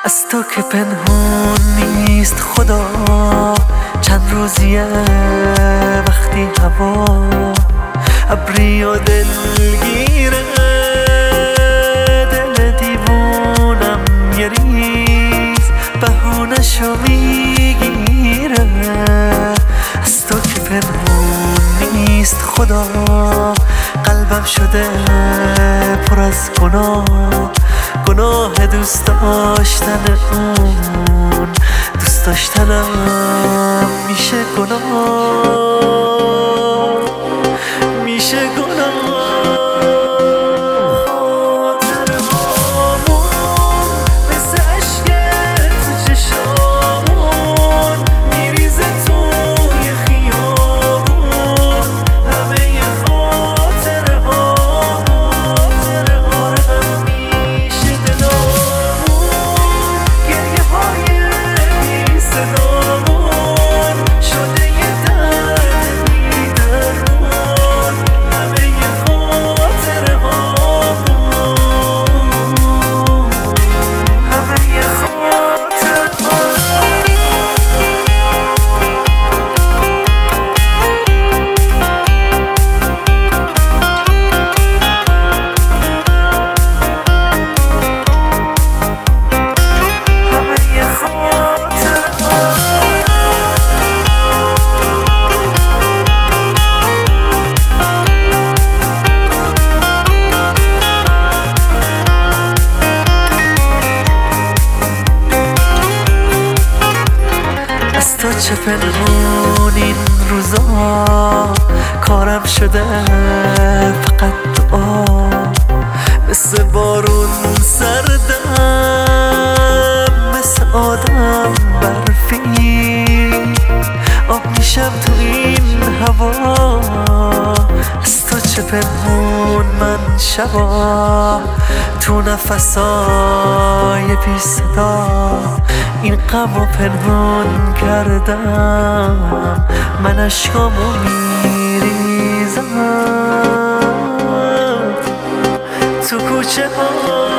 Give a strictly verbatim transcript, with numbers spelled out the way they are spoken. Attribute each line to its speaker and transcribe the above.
Speaker 1: از تو که پنهون نیست خدا، چند روزیه وقتی هوا ابری و دلگیره، دل دیوونم یه ریز بهونشو میگیره. از تو که پنهون نیست خدا، قلبم شده پر از گناه، گناه دوست داشتن اون، دوست داشتنم میشه گناه، میشه گناه. تو چه پنهون این روزا، کارم شده فقط دعا، مثل بارون سردم، مثل آدم برفی آب میشم تو این هوا. از تو چه پنهون من شبا، تو نفسای بی صدا این غمو پنهون کردم، من اشکامو میریزم تو کوچه ها.